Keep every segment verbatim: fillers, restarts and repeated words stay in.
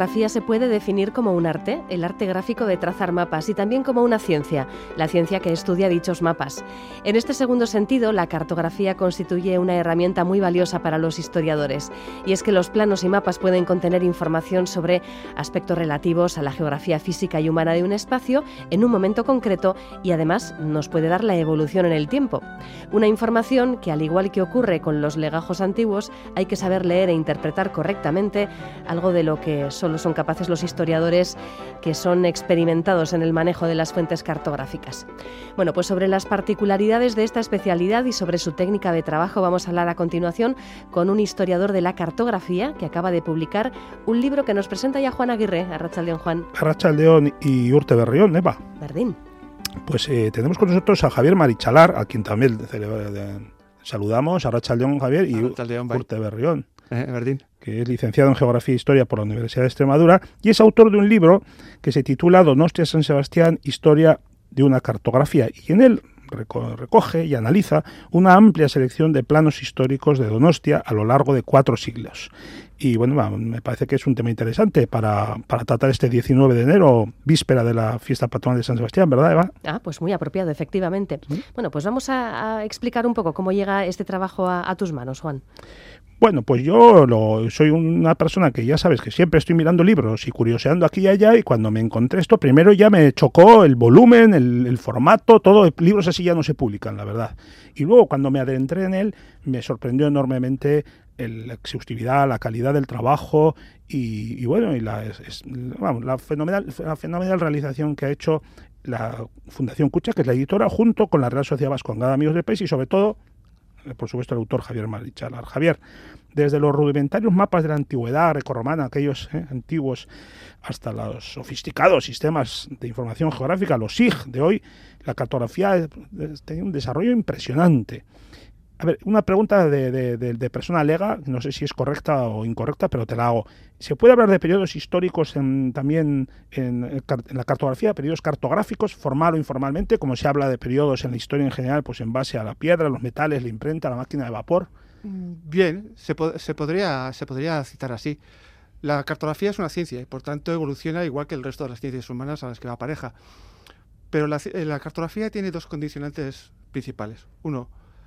cartografía se puede definir como un arte, el arte gráfico de trazar mapas, y también como una ciencia, la ciencia que estudia dichos mapas. En este segundo sentido, la cartografía constituye una herramienta muy valiosa para los historiadores, y es que los planos y mapas pueden contener información sobre aspectos relativos a la geografía física y humana de un espacio en un momento concreto, y además nos puede dar la evolución en el tiempo. Una información que, al igual que ocurre con los legajos antiguos, hay que saber leer e interpretar correctamente, algo de lo que solo son capaces los historiadores que son experimentados en el manejo de las fuentes cartográficas. Bueno, pues sobre las particularidades de esta especialidad y sobre su técnica de trabajo vamos a hablar a continuación con un historiador de la cartografía que acaba de publicar un libro que nos presenta ya Juan Aguirre. Arratsaldeon, Juan. Arratsaldeon y Urte Berrión, Eva. Berdín. Pues eh, tenemos con nosotros a Javier Marichalar, a quien también celebra, de, saludamos. Arratsaldeon, Javier, y Arratsaldeon, Urte Berrión. Eh, Berdín. Que es licenciado en Geografía e Historia por la Universidad de Extremadura y es autor de un libro que se titula Donostia-San Sebastián, Historia de una cartografía, y en él recoge y analiza una amplia selección de planos históricos de Donostia a lo largo de cuatro siglos. Y bueno, me parece que es un tema interesante para, para tratar este diecinueve de enero, víspera de la fiesta patronal de San Sebastián, ¿verdad, Eva? Ah, pues muy apropiado, efectivamente. ¿Sí? Bueno, pues vamos a, a explicar un poco cómo llega este trabajo a, a tus manos, Juan. Bueno, pues yo lo, soy una persona que ya sabes que siempre estoy mirando libros y curioseando aquí y allá, y cuando me encontré esto, primero ya me chocó el volumen, el, el formato, todo. Libros así ya no se publican, la verdad. Y luego cuando me adentré en él, me sorprendió enormemente el, la exhaustividad, la calidad del trabajo y, y bueno, y la, es, es, vamos, la, fenomenal, la fenomenal realización que ha hecho la Fundación Kutxa, que es la editora, junto con la Real Sociedad Vascongada Amigos del País y sobre todo, por supuesto, el autor Javier Marichalar. Javier, desde los rudimentarios mapas de la antigüedad grecorromana, aquellos eh, antiguos, hasta los sofisticados sistemas de información geográfica, los S I G de hoy, la cartografía tiene un desarrollo impresionante. A ver, una pregunta de, de, de, de persona lega, no sé si es correcta o incorrecta, pero te la hago. ¿Se puede hablar de periodos históricos en, también en, en la cartografía, periodos cartográficos, formal o informalmente, como se habla de periodos en la historia en general, pues en base a la piedra, los metales, la imprenta, la máquina de vapor? Bien, se, po se, podría, se podría citar así. La cartografía es una ciencia y por tanto evoluciona igual que el resto de las ciencias humanas a las que va pareja. Pero la, la cartografía tiene dos condicionantes principales. Uno,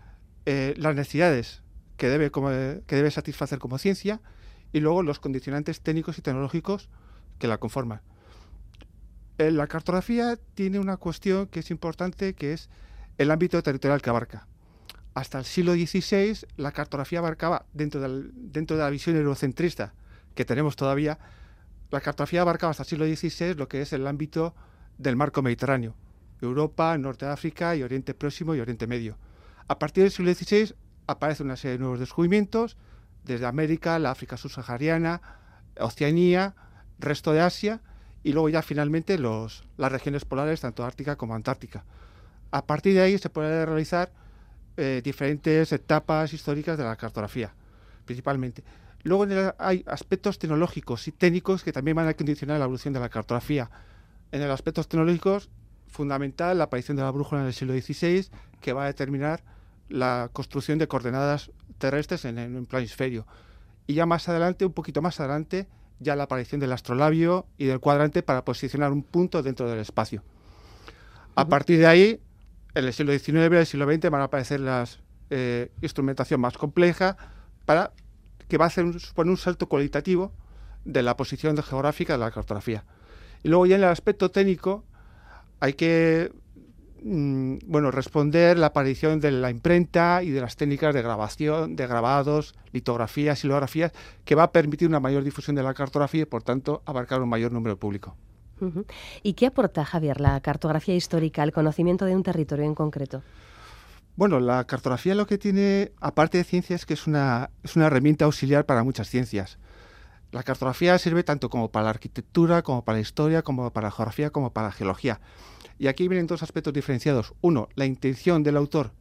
Eh, las necesidades que debe, como, que debe satisfacer como ciencia, y luego los condicionantes técnicos y tecnológicos que la conforman. Eh, la cartografía tiene una cuestión que es importante, que es el ámbito territorial que abarca. Hasta el siglo dieciséis la cartografía abarcaba, dentro, del, dentro de la visión eurocentrista que tenemos todavía, la cartografía abarcaba hasta el siglo dieciséis lo que es el ámbito del marco mediterráneo, Europa, Norte de África y Oriente Próximo y Oriente Medio. A partir del siglo dieciséis aparece una serie de nuevos descubrimientos, desde América, la África subsahariana, Oceanía, resto de Asia, y luego ya finalmente los, las regiones polares, tanto Ártica como Antártica. A partir de ahí se pueden realizar eh, diferentes etapas históricas de la cartografía, principalmente. Luego en el, hay aspectos tecnológicos y técnicos que también van a condicionar la evolución de la cartografía. En los aspectos tecnológicos, fundamental la aparición de la brújula en el siglo dieciséis, que va a determinar la construcción de coordenadas terrestres en, en un planisferio. Y ya más adelante, un poquito más adelante, ya la aparición del astrolabio y del cuadrante para posicionar un punto dentro del espacio. A partir de ahí, en el siglo diecinueve, el siglo veinte, van a aparecer la eh, instrumentación más compleja, para que va a hacer un, suponer un salto cualitativo de la posición geográfica de la cartografía. Y luego ya en el aspecto técnico, hay que mm, bueno, responder la aparición de la imprenta y de las técnicas de grabación, de grabados, litografías, silografías, que va a permitir una mayor difusión de la cartografía y, por tanto, abarcar un mayor número de público. Uh-huh. ¿Y qué aporta, Javier, la cartografía histórica al conocimiento de un territorio en concreto? Bueno, la cartografía lo que tiene, aparte de ciencia, es que es una, es una herramienta auxiliar para muchas ciencias. La cartografía sirve tanto como para la arquitectura, como para la historia, como para la geografía, como para la geología. Y aquí vienen dos aspectos diferenciados. Uno, la intención del autor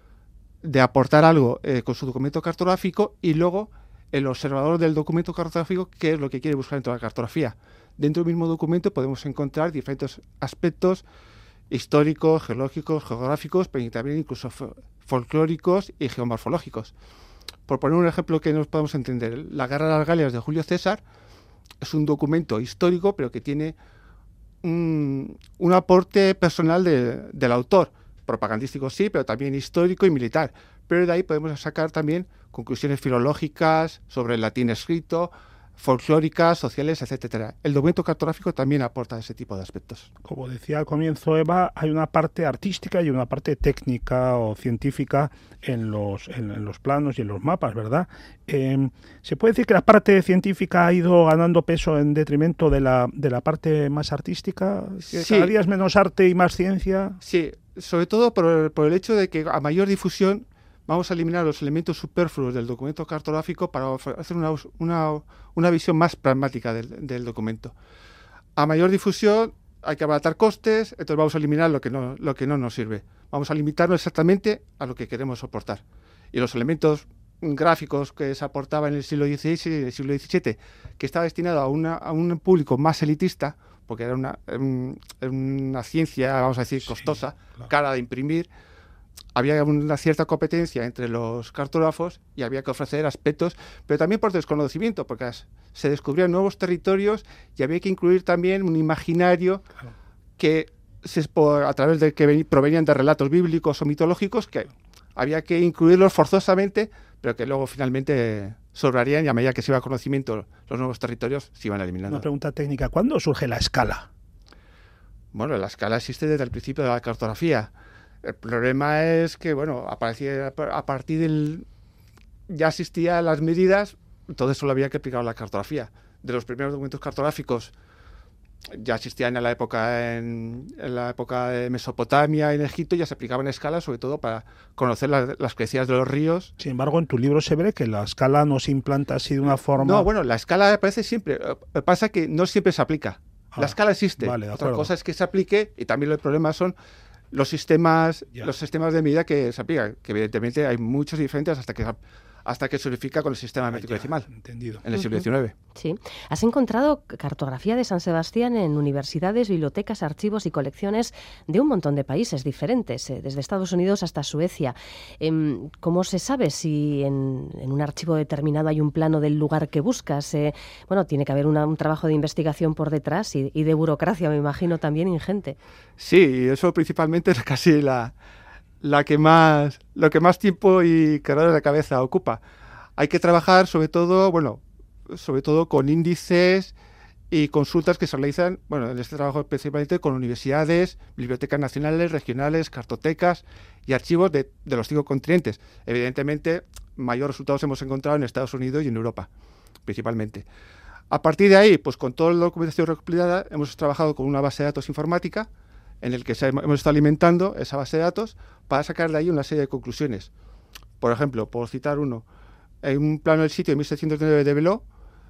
de aportar algo eh, con su documento cartográfico, y luego el observador del documento cartográfico, qué es lo que quiere buscar dentro de la cartografía. Dentro del mismo documento podemos encontrar diferentes aspectos históricos, geológicos, geográficos, pero también incluso folclóricos y geomorfológicos. Por poner un ejemplo que nos podamos entender, la Guerra de las Galias de Julio César es un documento histórico, pero que tiene un, un aporte personal de, del autor. Propagandístico sí, pero también histórico y militar. Pero de ahí podemos sacar también conclusiones filológicas sobre el latín escrito, folclóricas, sociales, etcétera. El documento cartográfico también aporta ese tipo de aspectos. Como decía al comienzo Eva, hay una parte artística y una parte técnica o científica en los, en, en los planos y en los mapas, ¿verdad? Eh, ¿Se puede decir que la parte científica ha ido ganando peso en detrimento de la, de la parte más artística? ¿Que sí. Cada día es menos arte y más ciencia? Sí, sobre todo por el, por el hecho de que a mayor difusión vamos a eliminar los elementos superfluos del documento cartográfico para hacer una, una, una visión más pragmática del, del documento. A mayor difusión hay que abaratar costes, entonces vamos a eliminar lo que no, lo que no nos sirve. Vamos a limitarnos exactamente a lo que queremos soportar. Y los elementos gráficos que se aportaban en el siglo dieciséis y en el siglo diecisiete, que estaba destinado a, una, a un público más elitista, porque era una, un, una ciencia, vamos a decir, costosa, sí, claro, cara de imprimir, había una cierta competencia entre los cartógrafos y había que ofrecer aspectos, pero también por desconocimiento, porque se descubrían nuevos territorios y había que incluir también un imaginario claro, que se, a través de que provenían de relatos bíblicos o mitológicos, que había que incluirlos forzosamente, pero que luego finalmente sobrarían y a medida que se iba conocimiento los nuevos territorios se iban eliminando. Una pregunta técnica, ¿cuándo surge la escala? Bueno, la escala existe desde el principio de la cartografía. El problema es que, bueno, aparecía, a partir del... ya existían las medidas, entonces solo había que aplicar la cartografía. De los primeros documentos cartográficos ya existían en la época en, en la época de Mesopotamia, en Egipto, ya se aplicaban escalas, sobre todo para conocer la, las crecidas de los ríos. Sin embargo, en tu libro se ve que la escala no se implanta así de una forma... No, bueno, la escala aparece siempre. Pasa que no siempre se aplica. Ah, la escala existe. Vale, Otra cosa es que se aplique, y también los problemas son los sistemas, yeah. los sistemas de medida que se aplican, que evidentemente hay muchos diferentes hasta que hasta que se unifica con el sistema ah, métrico decimal. Entendido. En el siglo diecinueve. Sí. ¿Has encontrado cartografía de San Sebastián en universidades, bibliotecas, archivos y colecciones de un montón de países diferentes, eh, desde Estados Unidos hasta Suecia? Eh, ¿Cómo se sabe si en, en un archivo determinado hay un plano del lugar que buscas? Eh, bueno, tiene que haber una, un trabajo de investigación por detrás y, y de burocracia, me imagino, también ingente. Sí, eso principalmente es casi la... la que más lo que más tiempo y quebradero de cabeza ocupa. Hay que trabajar sobre todo, bueno, sobre todo con índices y consultas que se realizan, bueno, en este trabajo principalmente con universidades, bibliotecas nacionales, regionales, cartotecas y archivos de, de los cinco continentes. Evidentemente, mayores resultados hemos encontrado en Estados Unidos y en Europa, principalmente. A partir de ahí, pues con toda la documentación recopilada, hemos trabajado con una base de datos informática en el que se, hemos estado alimentando esa base de datos para sacar de ahí una serie de conclusiones. Por ejemplo, por citar uno, en un plano del sitio de mil setecientos nueve de Beló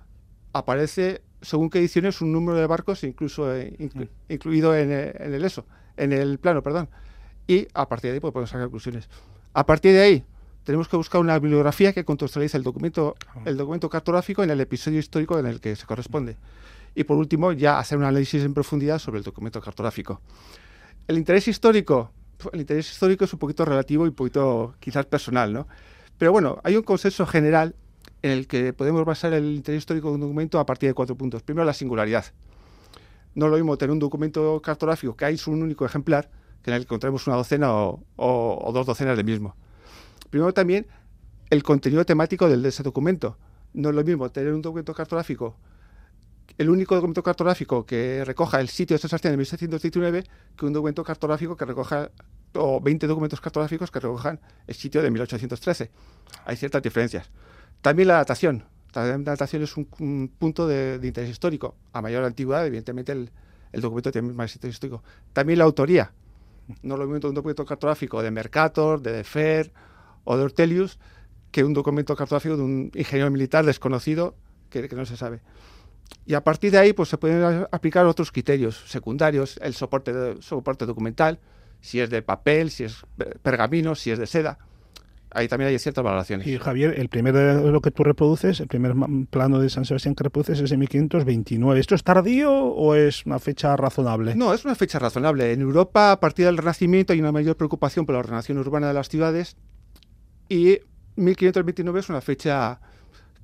aparece, según qué ediciones, un número de barcos incluso eh, inclu, mm. incluido en, en el eso, en el plano, perdón. Y a partir de ahí pues, podemos sacar conclusiones. A partir de ahí tenemos que buscar una bibliografía que contextualice el documento, el documento cartográfico en el episodio histórico en el que se corresponde. Y por último, ya hacer un análisis en profundidad sobre el documento cartográfico. El interés histórico, el interés histórico es un poquito relativo y un poquito quizás personal, ¿no? Pero bueno, hay un consenso general en el que podemos basar el interés histórico de un documento a partir de cuatro puntos. Primero, la singularidad. No es lo mismo tener un documento cartográfico que hay un único ejemplar que en el que encontremos una docena o, o, o dos docenas del mismo. Primero también, el contenido temático del, de ese documento. No es lo mismo tener un documento cartográfico, el único documento cartográfico que recoja el sitio de San Sebastián de mil setecientos diecinueve, que un documento cartográfico que recoja, o veinte documentos cartográficos que recojan el sitio de mil ochocientos trece. Hay ciertas diferencias. También la datación. También la datación es un, un punto de, de interés histórico. A mayor antigüedad, evidentemente, el, el documento tiene más interés histórico. También la autoría. No es lo mismo un documento cartográfico de Mercator, de Defer o de Ortelius, que un documento cartográfico de un ingeniero militar desconocido que, que no se sabe. Y a partir de ahí pues se pueden aplicar otros criterios secundarios, el soporte, de, soporte documental, si es de papel, si es pergamino, si es de seda. Ahí también hay ciertas valoraciones. Y Javier, el primer de lo que tú reproduces, el primer plano de San Sebastián que reproduces es de mil quinientos veintinueve. ¿Esto es tardío o es una fecha razonable? No, es una fecha razonable. En Europa, a partir del Renacimiento, hay una mayor preocupación por la ordenación urbana de las ciudades y mil quinientos veintinueve es una fecha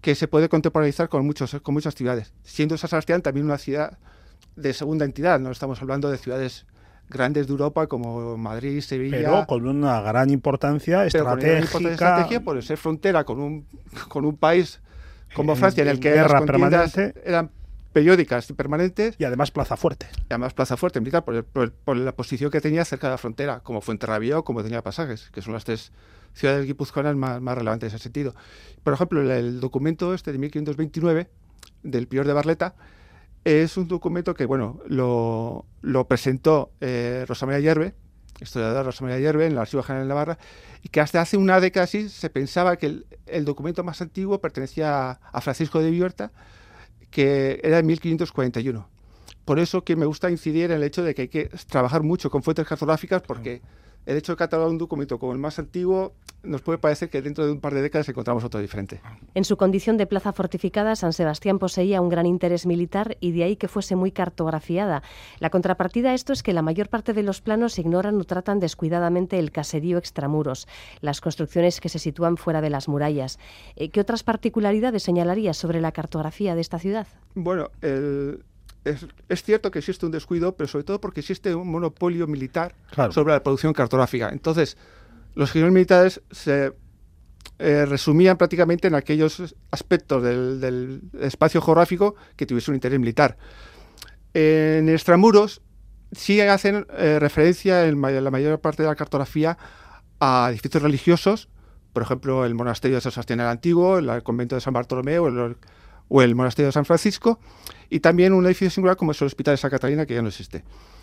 que se puede contemporaneizar con, muchos, con muchas ciudades, siendo San Sebastián también una ciudad de segunda entidad, no estamos hablando de ciudades grandes de Europa como Madrid, Sevilla. Pero con una gran importancia estratégica. Con una gran importancia estrategia por ser frontera con un, con un país como en, Francia, en el que las contiendas permanente. eran periódicas y permanentes. Y además plaza fuerte. Y además plaza fuerte militar, por, el, por, por la posición que tenía cerca de la frontera, como Fuenterrabía o como tenía Pasajes, que son las tres ciudades guipuzcoanas más, más relevantes en ese sentido. Por ejemplo, el, el documento este de mil quinientos veintinueve del Prior de Barleta es un documento que, bueno, lo, lo presentó eh, Rosa María Yerbe, historiadora Rosa María Yerbe, en el Archivo General de Navarra, y que hasta hace una década así se pensaba que el, el documento más antiguo pertenecía a, a Francisco de Viverta, que era de mil quinientos cuarenta y uno. Por eso que me gusta incidir en el hecho de que hay que trabajar mucho con fuentes cartográficas, porque el hecho de catalogar un documento como el más antiguo nos puede parecer que dentro de un par de décadas encontramos otro diferente. En su condición de plaza fortificada, San Sebastián poseía un gran interés militar y de ahí que fuese muy cartografiada. La contrapartida a esto es que la mayor parte de los planos ignoran o tratan descuidadamente el caserío extramuros, las construcciones que se sitúan fuera de las murallas. ¿Qué otras particularidades señalarías sobre la cartografía de esta ciudad? Bueno, el... Es, es cierto que existe un descuido, pero sobre todo porque existe un monopolio militar claro. sobre la producción cartográfica. Entonces, los ingenieros militares se eh, resumían prácticamente en aquellos aspectos del, del espacio geográfico que tuviese un interés militar. En extramuros sí hacen eh, referencia en la mayor parte de la cartografía a edificios religiosos, por ejemplo, el monasterio de San Sebastián el Antiguo, el convento de San Bartolomé o el, o el monasterio de San Francisco, y también un edificio singular como es el Hospital de Santa Catalina, que ya no existe.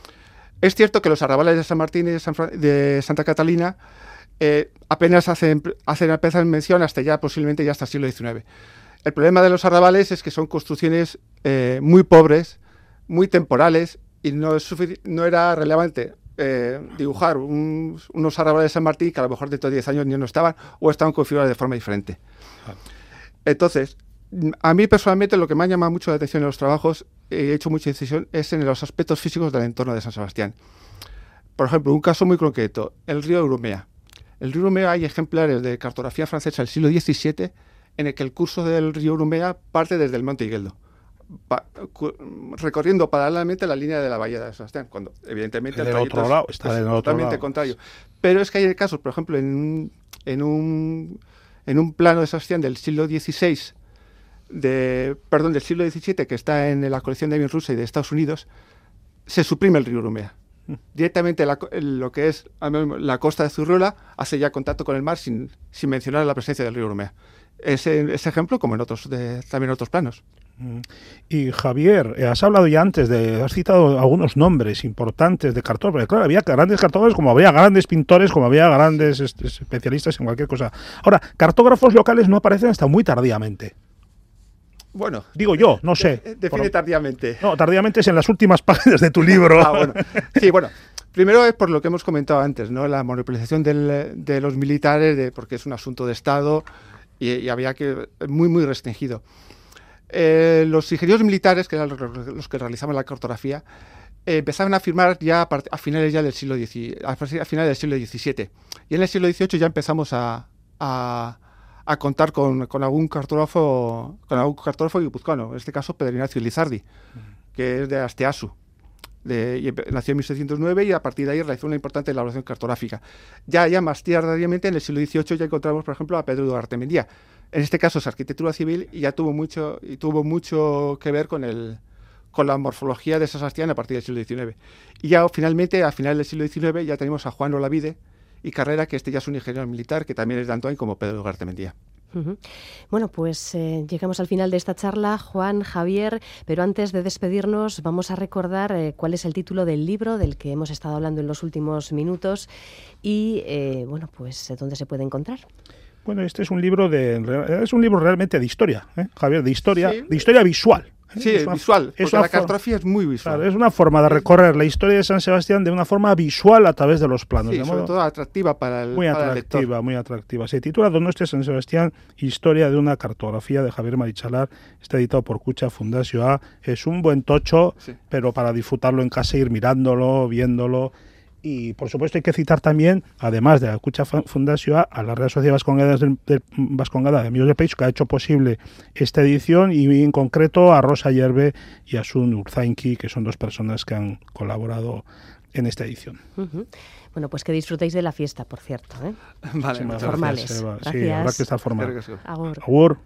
Es cierto que los arrabales de San Martín y de, San Fra- de Santa Catalina eh, apenas hacen, hacen apenas mención hasta ya, posiblemente ya hasta el siglo diecinueve. El problema de los arrabales es que son construcciones eh, muy pobres, muy temporales, y no, es sufic- no era relevante eh, dibujar un, unos arrabales de San Martín que a lo mejor dentro de diez años ni no estaban, o estaban configurados de forma diferente. Entonces, a mí personalmente lo que me ha llamado mucho la atención en los trabajos, he hecho mucha incisión, es en los aspectos físicos del entorno de San Sebastián. Por ejemplo, un caso muy concreto, el río Urumea. El río Urumea hay ejemplares de cartografía francesa del siglo diecisiete en el que el curso del río Urumea parte desde el Monte Igueldo, pa, cu, recorriendo paralelamente la línea de la bahía de San Sebastián, cuando evidentemente el trayecto otro lado, está es del totalmente otro lado. contrario. Pero es que hay casos, por ejemplo, en un, en un, en un plano de San Sebastián del siglo dieciséis, de, perdón, del siglo diecisiete, que está en la colección de Rusia y de Estados Unidos, se suprime el río Urumea. Directamente la, lo que es la costa de Zurrola hace ya contacto con el mar sin, sin mencionar la presencia del río Urumea. Ese, ese ejemplo, como en otros de, también en otros planos. Y Javier, has hablado ya antes de, has citado algunos nombres importantes de cartógrafos. Claro, había grandes cartógrafos, como había grandes pintores, como había grandes especialistas en cualquier cosa. Ahora, cartógrafos locales no aparecen hasta muy tardíamente. Bueno, digo yo, no sé. De, define por, tardíamente. No, tardíamente es en las últimas páginas de tu libro. Ah, bueno. Sí, bueno. Primero es por lo que hemos comentado antes, ¿no? La monopolización del, de los militares, de, porque es un asunto de Estado y, y había que muy, muy restringido. Eh, los ingenieros militares, que eran los, los que realizaban la cartografía, eh, empezaban a firmar ya a, part, a finales ya del siglo diez, a, a finales del siglo diecisiete. Y en el siglo dieciocho ya empezamos a, a a contar con, con algún cartógrafo con algún cartógrafo guipuzcoano, en este caso Pedro Ignacio Lizardi, que es de Asteasu. De, y nació en mil seiscientos nueve y a partir de ahí realizó una importante elaboración cartográfica. Ya, ya más tardíamente, en el siglo dieciocho, ya encontramos, por ejemplo, a Pedro de Artemendía. En este caso es arquitectura civil y ya tuvo mucho, y tuvo mucho que ver con, el, con la morfología de San Sebastián a partir del siglo diecinueve. Y ya finalmente, a finales del siglo diecinueve, ya tenemos a Juan Olavide y Carrera, que este ya es un ingeniero militar, que también es de Antoine, como Pedro Gartemendía. Uh-huh. Bueno, pues eh, llegamos al final de esta charla, Juan, Javier, pero antes de despedirnos vamos a recordar eh, cuál es el título del libro del que hemos estado hablando en los últimos minutos y, eh, bueno, pues dónde se puede encontrar. Bueno, este es un libro de es un libro realmente de historia, ¿eh, Javier, de historia, sí. de historia visual. Sí, es una, visual, porque la cartografía es muy visual. Claro, es una forma de recorrer la historia de San Sebastián de una forma visual a través de los planos. Sí, de sobre modo todo atractiva para el, muy para atractiva, el lector. Muy atractiva. Se titula Donostia San Sebastián, Historia de una cartografía, de Javier Marichalar. Está editado por Cucha Fundación A. Es un buen tocho, sí. pero para disfrutarlo en casa, ir mirándolo, viéndolo. Y, por supuesto, hay que citar también, además de la Kutxa Fundazioa, a la Real Sociedad Vascongada de, de, Vascongada de Amigos del País, que ha hecho posible esta edición, y en concreto a Rosa Yerbe y a Sun Urzainki, que son dos personas que han colaborado en esta edición. Uh-huh. Bueno, pues que disfrutéis de la fiesta, por cierto, ¿eh? Vale, sí, muchas formales. Gracias, Gracias. Sí, habrá que estar formal. Agur. Agur.